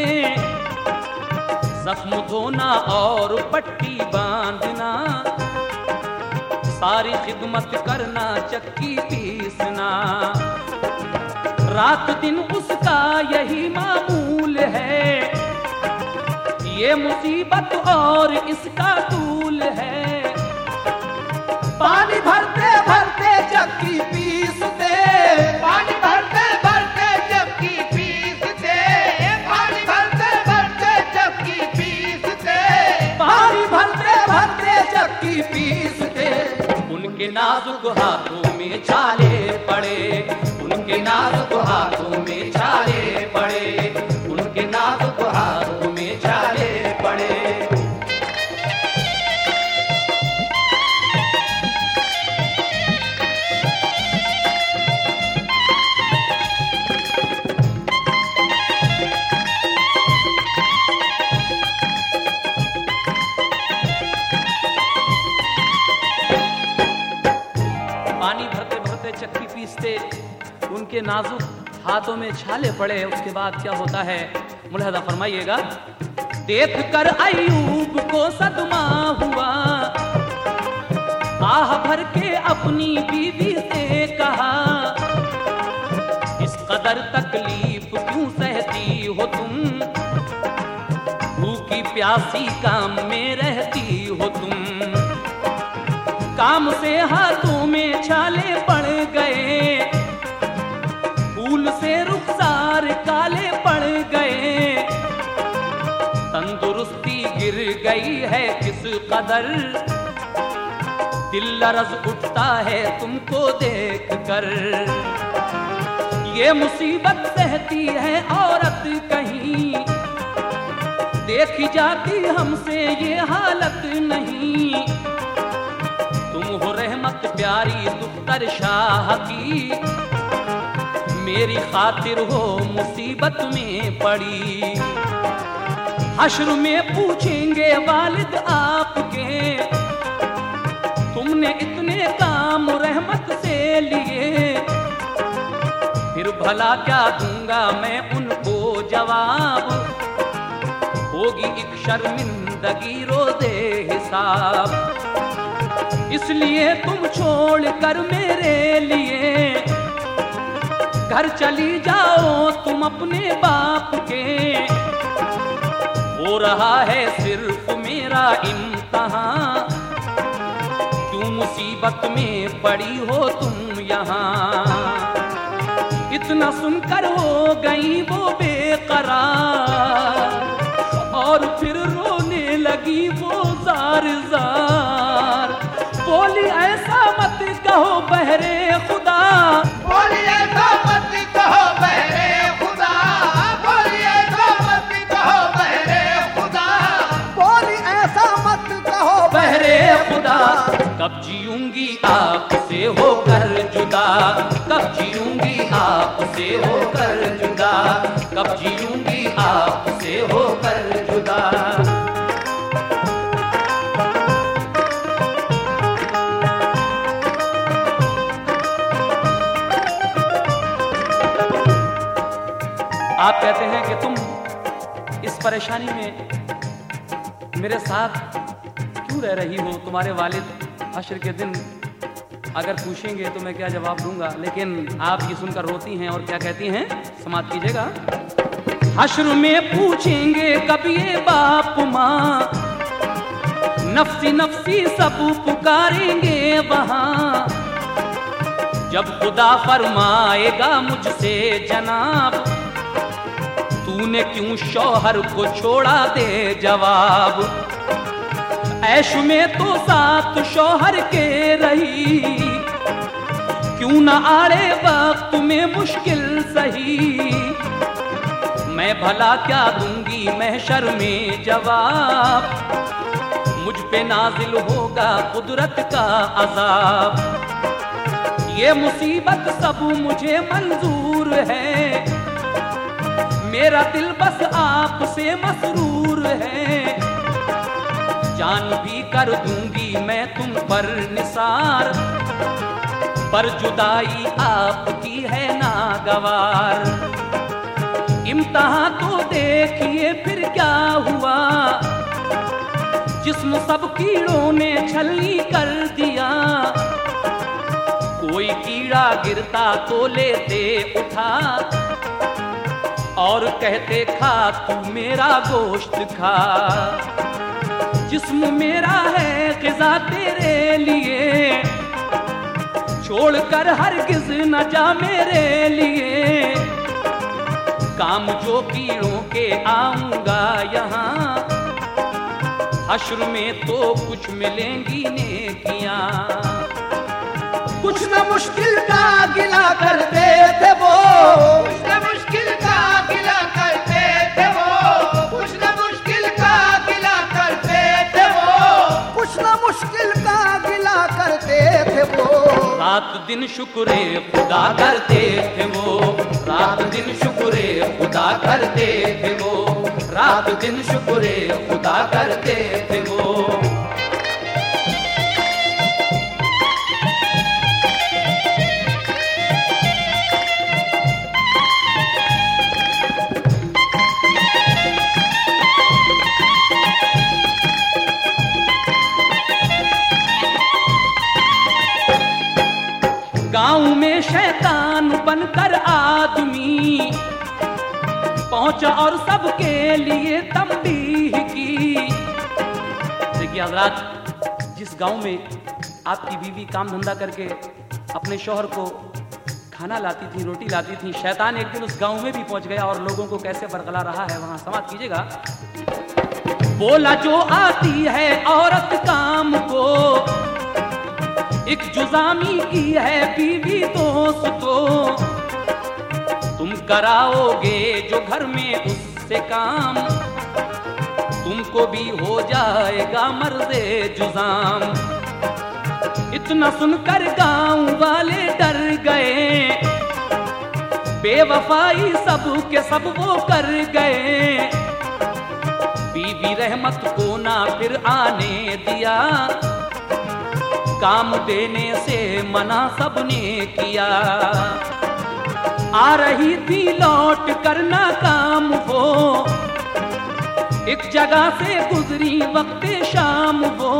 जख्म धोना और पट्टी बांधना, सारी खिदमत करना, चक्की पीसना। रात दिन उसका यही मामूल है, ये मुसीबत और इसका तूल है। पानी भरते भरते चक्की पीसते, पानी भरते भरते चक्की पीसते, पानी भरते भरते चक्की पीसते, पानी भरते भरते चक्की पीसते। उनके नाजुक हाथों में छाले पड़े, उनके नाजुक हाथों में छाले पड़े, उनके नाजुक हाथों में छाले पड़े। पानी भरते भरते चक्की पीसते, उनके नाजुक हाथों में छाले पड़े। उसके बाद क्या होता है मुलाहजा फरमाइएगा। देख कर अय्यूब को सदमा हुआ, आह भर के अपनी बीवी से कहा, इस कदर तकलीफ क्यों सहती हो तुम, प्यासी काम में रहती हो तुम। काम से हाथों में छाले पड़ गए, फूल से रुखसार काले पड़ गए, तंदुरुस्ती गिर गई है किस कदर, दिल लरज उठता है तुमको देख कर। ये मुसीबत सहती है औरत कहीं, देखी जाती हमसे ये हालत नहीं। तुम हो रहमत प्यारी दुख्तर शाह की, मेरी खातिर हो मुसीबत में पड़ी। हश्र में पूछेंगे वालिद आपके, तुमने इतने काम रहमत से लिए, फिर भला क्या दूंगा मैं उनको जवाब, होगी एक शर्मिंदगी रोज़े हिसाब। इसलिए तुम छोड़ कर मेरे लिए घर चली जाओ तुम अपने बाप के। हो रहा है सिर्फ मेरा इम्तहान, क्यों मुसीबत में पड़ी हो तुम यहाँ। इतना सुनकर हो गई वो बेकरार, और फिर रोने लगी वो जार जार। बोली ऐसा मत कहो बहरे खुदा, बोली ऐसा मत कहो बहरे खुदा, बोली ऐसा मत कहो बहरे खुदा, बोली ऐसा मत कहो बहरे खुदा। कब जीऊंगी आपसे होकर जुदा, कब जीऊंगी आपसे होकर जुदा, कब जीऊंगी आपसे होकर जुदा। आप कहते हैं कि तुम इस परेशानी में मेरे साथ क्यों रह रही हो। तुम्हारे वालिद हश्र के दिन अगर पूछेंगे तो मैं क्या जवाब दूंगा, लेकिन आप ये सुनकर रोती हैं और क्या कहती हैं, समाप्त कीजिएगा। हश्र में पूछेंगे कब ये बाप माँ, नफ्सी नफ्सी सब पुकारेंगे वहां। जब खुदा फरमाएगा मुझसे जनाब, तूने क्यों शौहर को छोड़ा, दे जवाब। ऐश में तो साथ शौहर के रही, क्यों न आड़े वक्त में मुश्किल सही। मैं भला क्या दूंगी महशर में जवाब, मुझ पे नाजिल होगा कुदरत का अजाब। ये मुसीबत सब मुझे मंजूर है, मेरा दिल बस आपसे मसरूर है। जान भी कर दूंगी मैं तुम पर निसार, पर जुदाई आपकी है नागवार। इम्तिहान तो देखिए फिर क्या हुआ, जिस्म सब कीड़ों ने छलनी कर दिया। कोई कीड़ा गिरता तो लेते उठा, और कहते खा तू मेरा गोश्त खा। जिस्म मेरा है ग़िज़ा तेरे लिए, छोड़कर हरगिज़ न जा मेरे लिए। काम जो कीड़ों के आऊंगा यहाँ, हश्र में तो कुछ मिलेंगी नेकियां। कुछ न मुश्किल का गिला करते थे वो, कुछ न मुश्किल का गिला करते थे वो, कुछ न मुश्किल का गिला करते थे वो, कुछ न मुश्किल का गिला करते थे वो। रात दिन शुक्रे खुदा करते थे वो, रात दिन शुक्रे खुदा करते थे वो, रात दिन शुक्रे खुदा करते थे वो। गांव में शैतान बनकर आदमी पहुंचा और सबके लिए तंबीह की। कि हजरात, जिस गांव में आपकी बीवी काम धंधा करके अपने शौहर को खाना लाती थी, रोटी लाती थी, शैतान एक दिन उस गांव में भी पहुंच गया और लोगों को कैसे बरगला रहा है वहां समाप्त कीजिएगा। बोला जो आती है औरत काम को, एक जुजामी की है बीवी दोस्त को, तुम कराओगे जो घर में उससे काम, तुमको भी हो जाएगा मर्दे जुजाम। इतना सुनकर गांव वाले डर गए, बेवफाई सब के सब वो कर गए। बीवी रहमत को ना फिर आने दिया, काम देने से मना सबने किया। आ रही थी लौट करना काम वो, एक जगह से गुजरी वक्त शाम वो,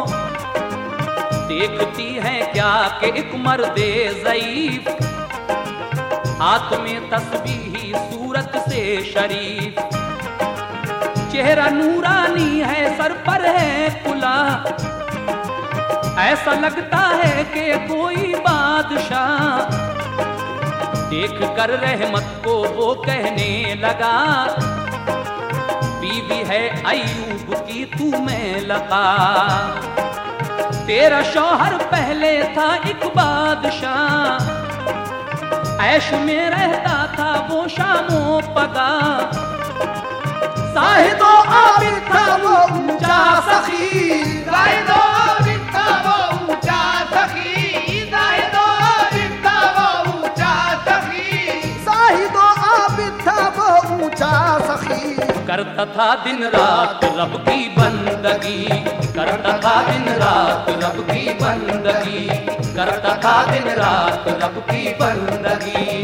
देखती है क्या कि एक मर्दे ज़ईफ, हाथ में तस्बीह सूरत से शरीफ, चेहरा नूरानी है सर पर है कुला, ऐसा लगता है कि कोई बादशाह। देख कर रहमत को वो कहने लगा, बीवी है अय्यूब की तू में लगा। तेरा शौहर पहले था एक बादशाह, ऐश में रहता था वो शामों पगा। साहिदो आबिद था वो ऊंचा सखी, जाहिदो आबिद था वो ऊंचा सखी, जाहिदो आबिद था वो ऊंचा सखी, साहिदो आबिद था वो ऊंचा सखी। करता था दिन रात रब की बंदगी, करता था दिन रात रब की बंदगी, करता था दिन रात रब की बंदगी।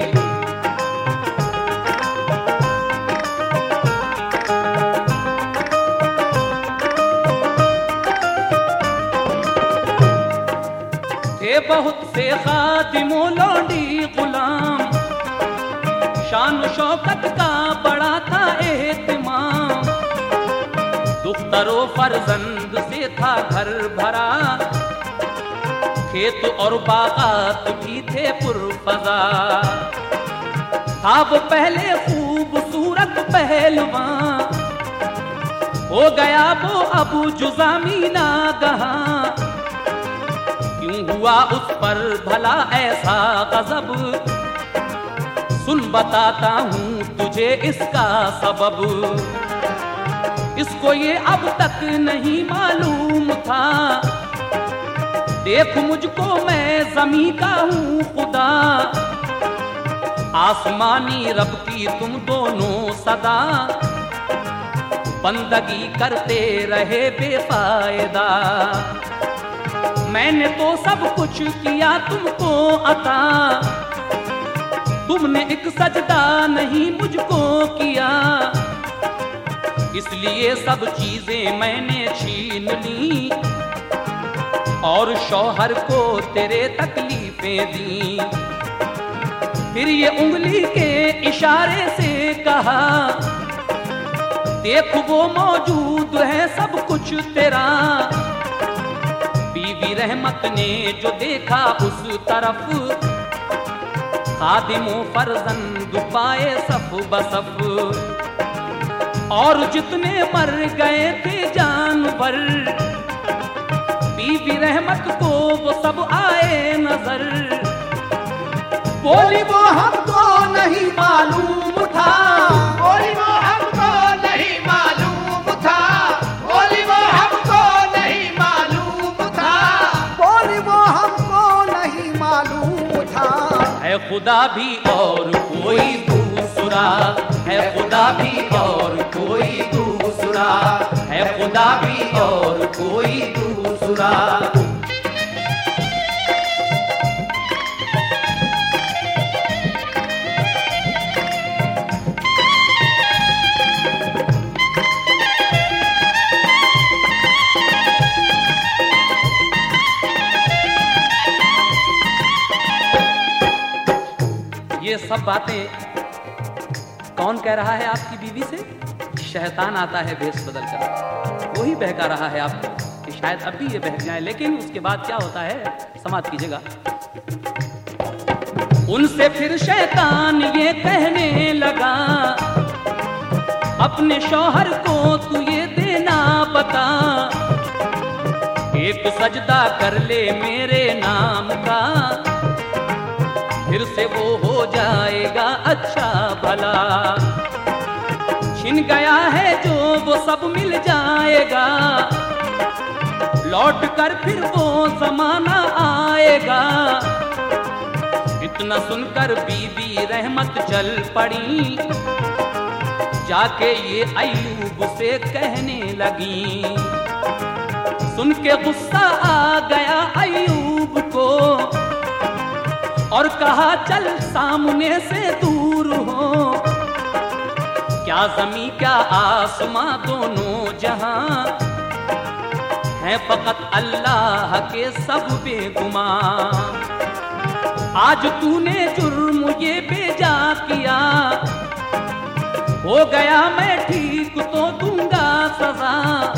थे बहुत से खादिमो लौंडी गुलाम, शान शौकत का बड़ा था एहतिमाम। दुख्तरो फरजंद से था घर भरा, खेत और बागात भी थे पुरफजा। था वो पहले खूबसूरत पहलवान, हो गया वो अब जुजामी नागहां। क्यों हुआ उस पर भला ऐसा गजब, सुन बताता हूँ तुझे इसका सबब। इसको ये अब तक नहीं मालूम था, देख मुझको मैं ज़मीं का हूँ खुदा। आसमानी रब की तुम दोनों सदा, बंदगी करते रहे बेफायदा। मैंने तो सब कुछ किया तुमको अता, तुमने एक सजदा नहीं मुझको किया। इसलिए सब चीजें मैंने छीन ली, और शौहर को तेरे तकलीफें दी। फिर ये उंगली के इशारे से कहा, देख वो मौजूद है सब कुछ तेरा। बीवी रहमत ने जो देखा उस तरफ, खादिमों फरजंद पाए सफ बसफ। और जितने मर गए थे जानवर, बीवी रहमत को वो सब आए नजर। बोली वो हमको नहीं मालूम था, बोली वो हमको नहीं मालूम था, बोली वो हमको नहीं मालूम था, बोली वो हमको नहीं मालूम था। है खुदा भी और कोई दूसरा, है खुदा भी और कोई दूसरा, है खुदा भी और कोई दूसरा। ये सब बातें कौन कह रहा है आपकी बीवी से? शैतान आता है भेष बदल कर, वही बहका रहा है आपको कि शायद अब भी ये बह जाए, लेकिन उसके बाद क्या होता है समाप्त कीजिएगा। उनसे फिर शैतान ये कहने लगा, अपने शौहर को तू ये देना बता, एक सजदा कर ले मेरे नाम का, फिर से वो हो जाएगा अच्छा भला। छिन गया है जो वो सब मिल जाएगा, लौट कर फिर वो जमाना आएगा। इतना सुनकर बीबी रहमत चल पड़ी, जाके ये अय्यूब से कहने लगी। सुन के गुस्सा आ गया अय्यूब को और कहा चल सामने से दूर हो, क्या ज़मीं क्या आसमां दोनों जहां हैं फकत अल्लाह के सब बेगुमां। आज तूने जुर्म ये बेजा किया, हो गया मैं ठीक तो दूंगा सजा।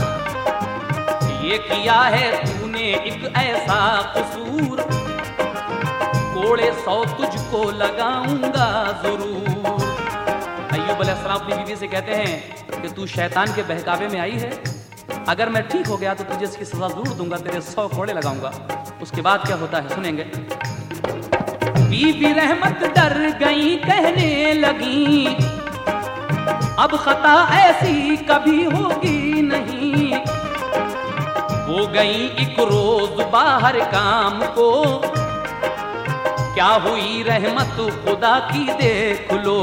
ये किया है तूने एक ऐसा कसूर, कोड़े सौ तुझको लगाऊंगा जरूर। अय्यूब अलैहिस्सलाम अपनी बीवी से कहते हैं कि तू शैतान के बहकावे में आई है, अगर मैं ठीक हो गया तो तुझे इसकी सजा जरूर दूंगा, तेरे सौ कोड़े लगाऊंगा। उसके बाद क्या होता है सुनेंगे। बीबी रहमत डर गई, कहने लगी अब खता ऐसी कभी होगी नहीं। वो गई एक रोज बाहर काम को, क्या हुई रहमत खुदा की देख लो।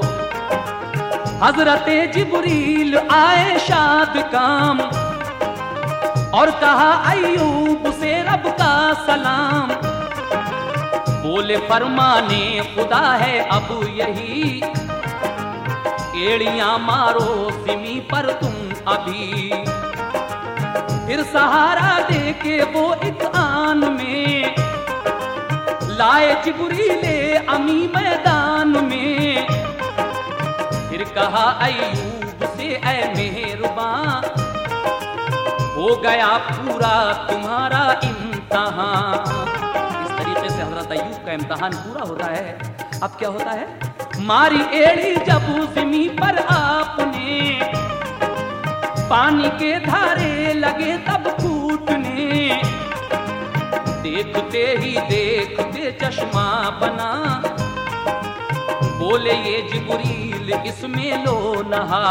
हजरते जिब्रील आए शाद काम और कहा अय्यूब से रब का सलाम। बोले फरमाने खुदा है अब यही, एड़ियां मारो सिमी पर तुम अभी। फिर सहारा दे के वो एक आन में लाए जिब्रीले अमी मैदान में। फिर कहा अय्यूब से ऐ मेहरबान, हो गया पूरा तुम्हारा इम्तहान। इस तरीके से हजरत अय्यूब का इम्तहान पूरा होता है। अब क्या होता है, मारी एड़ी जब ज़मीं पर आपने, पानी के धारे लगे तब फूटने। देखते ही देखते चश्मा बना, बोले ये जिब्रील इसमें लो नहा।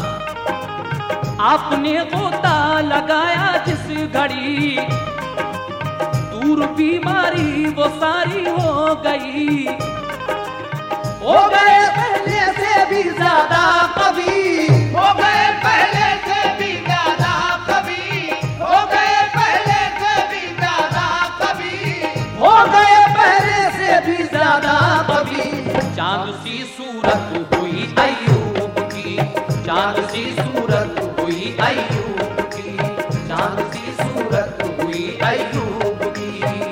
आपने गोता लगाया जिस घड़ी, दूर बीमारी वो सारी हो गई। हो गए पहले से भी ज्यादा कभी, हो गए पहले से भी ज्यादा कभी, हो गए पहले से भी ज्यादा कभी, हो गए पहले से भी ज्यादा कभी। चांद सी सूरत हुई अय्यूब की, चांद सी सूरत हुई अय्यूब की, चांद सी सूरत हुई अय्यूब की।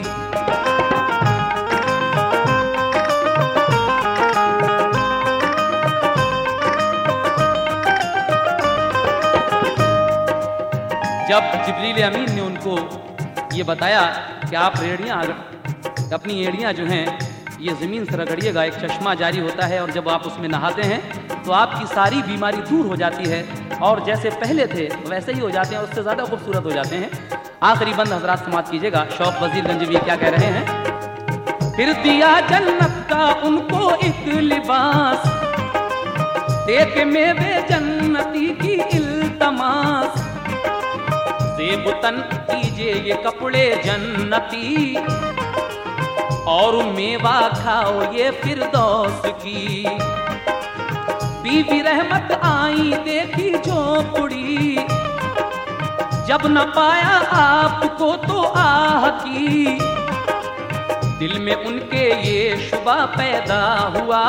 जब जिब्रील अमीन ने उनको ये बताया कि आप रेड़ियाँ अपनी एड़ियाँ जो हैं ये ज़मीन से रगड़िएगा, एक चश्मा जारी होता है और जब आप उसमें नहाते हैं तो आपकी सारी बीमारी दूर हो जाती है और जैसे पहले थे वैसे ही हो जाते हैं, उससे ज़्यादा खूबसूरत हो जाते हैं। आखिरी बंद हजरात समाप्त कीजिएगा। शौक वजीर गंजवी क्या कह रहे हैं। फिर दिया जन्नत का उनको एक लिबास, देख मेवे जन्नती की इल्तमास। सेबुतन कीजिए ये कपड़े जन्नती और मेवा खाओ ये फिरदौस की। बीबी रहमत आई देखी झोपड़ी, जब न पाया आपको तो आह की। दिल में उनके ये शुबा पैदा हुआ,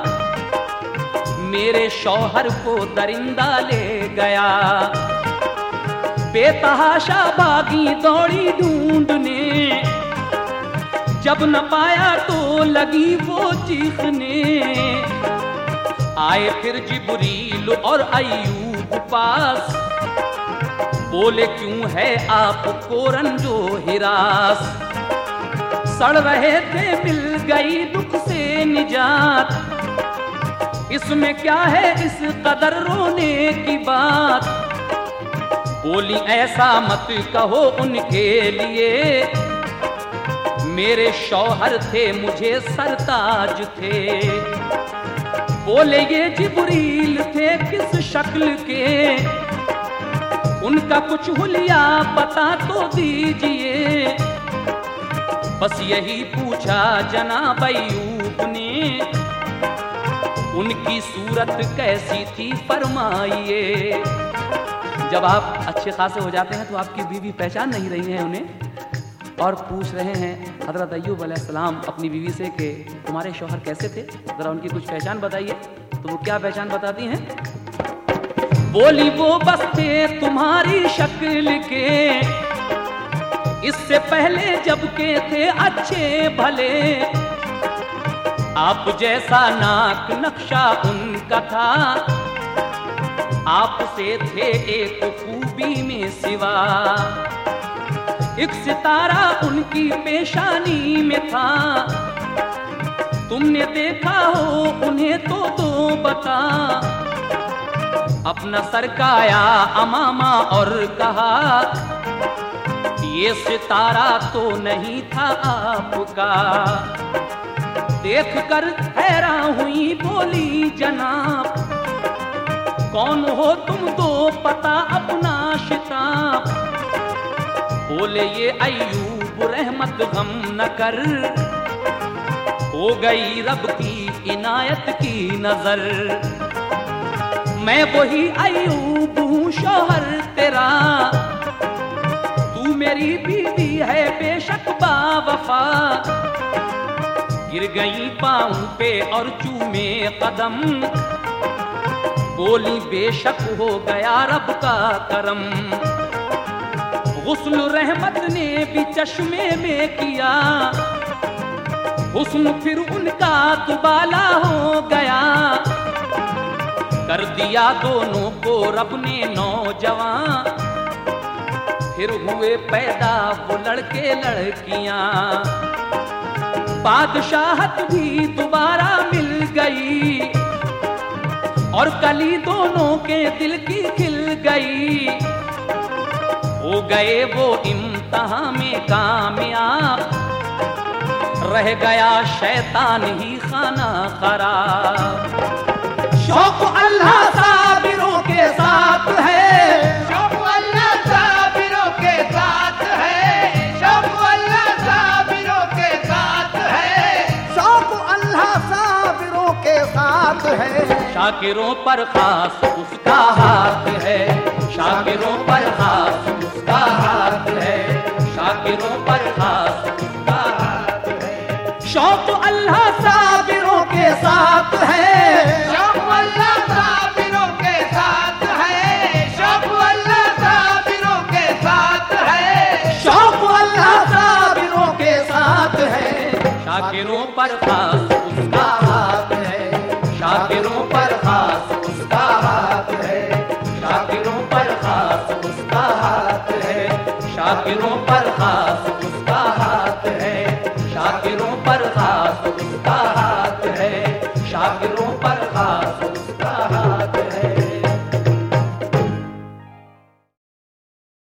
मेरे शौहर को दरिंदा ले गया। बेतहाशा बागी दौड़ी ढूंढने, जब न पाया तो लगी वो चीखने। आए फिर जिब्रील और अय्यूब पास, बोले क्यों है आपको रंजो हिरास, सड़ रहे थे मिल गई दुख से निजात, इसमें क्या है इस कदर रोने की बात। बोली ऐसा मत कहो उनके लिए, मेरे शौहर थे मुझे सरताज थे। बोले ये जिब्रील थे किस शक्ल के, उनका कुछ हुलिया पता तो दीजिए। बस यही पूछा जनाब अय्यूब ने, उनकी सूरत कैसी थी फरमाइए। जब आप अच्छे खासे हो जाते हैं तो आपकी बीवी पहचान नहीं रही है उन्हें और पूछ रहे हैं हज़रत अय्यूब अलैहिस्सलाम अपनी बीवी से कि तुम्हारे शौहर कैसे थे, ज़रा उनकी कुछ पहचान बताइए। तो वो क्या पहचान बताती हैं? बोली वो बस थे तुम्हारी शक्ल के, इससे पहले जब के थे अच्छे भले, आप जैसा नाक नक्शा उनका था, आपसे थे एक खूबी में सिवा। एक सितारा उनकी पेशानी में था, तुमने देखा हो उन्हें तो दो बता। अपना सरकाया अमामा और कहा, ये सितारा तो नहीं था आपका। देख कर हैरान हुई बोली जनाब, कौन हो तुम दो पता अपना शिताब। बोले ये अय्यूब रहमत गम न कर, हो गई रब की इनायत की नजर। मैं वही अय्यूब हूँ शौहर तेरा, तू मेरी बीवी है बेशक बावफा। गिर गई पाँव पे और चूमे कदम, बोली बेशक हो गया रब का करम। गुस्ल रहमत ने भी चश्मे में किया, हुस्न फिर उनका दुबाला हो गया। कर दिया दोनों को रब ने नौजवान, फिर हुए पैदा वो लड़के लड़कियां। बादशाहत भी दोबारा मिल गई, और कली दोनों के दिल की खिल गई। हो गए वो इम्तिहान में कामयाब, रह गया शैतान ही खाना खराब। शौक अल्लाह साबिरों के साथ है, शौक अल्लाह साबिरों के साथ है, शौक अल्लाह साबिरों के साथ है, शौक अल्लाह साबिरों के साथ है। शाकिरों पर खास उसका हाथ है, शाकिरों पर खास उसका हाथ है, शाकिरों पर खास उसका हाथ है। शौक अल्लाह साबिरों के साथ है, शौक अल्लाह साबिरों के साथ है, शौक अल्लाह साबिरों के साथ है, शौक अल्लाह साबिरों के साथ है। शाकिरों पर खास उसका हाथ है, शाकिरों पर खास उसका हाथ है, शाकिरों पर खास उसका हाथ है, शाकिरों पर खास उसका हाथ